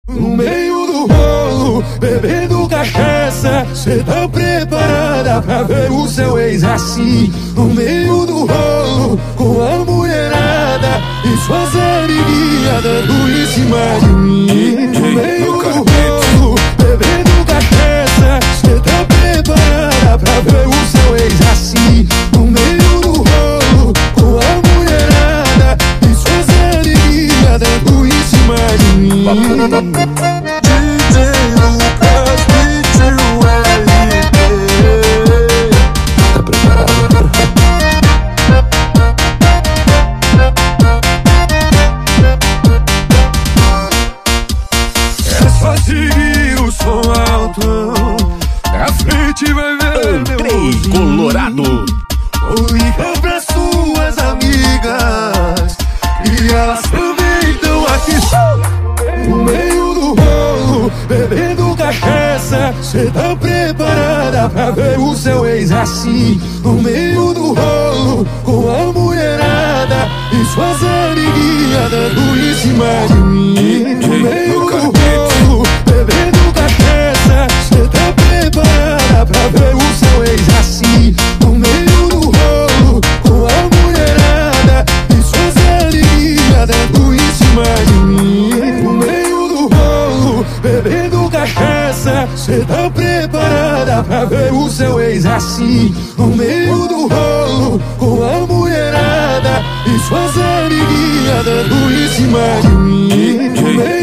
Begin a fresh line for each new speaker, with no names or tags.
No meio do rolo, bebendo cachaça, cê tá preparada pra ver o seu ex assim? No meio do rolo, com a mulherada e suas amiguinhas dando em cima de mim. No meio do rolo, bebendo cachaça, cê tá preparada pra ver o seu ex assim? No meio do rolo, com a mulherada e suas amiguinhas dando em cima de mim.
DJ Lucas, DJ LP. Tá preparado?
É só seguir o som alto, na frente vai ver
Andrei Colorado.
ou liga pra suas amigas e elas também estão aqui. No meio do rolo, bebendo cachaça, cê tá preparada pra ver o seu ex assim? No meio do rolo, com a mulherada e suas amiguinhas dando em cima de mim. No meio do rolo, bebendo cachaça, cê tá preparada pra ver o seu ex assim? No meio do rolo, com a mulherada e suas amiguinhas dando em cima de mim. No meio do rolo, bebendo cachaça, cê tá preparada pra ver o seu ex assim? No meio do rolo, com a mulherada e suas amiguinhas dando em cima de mim. No meio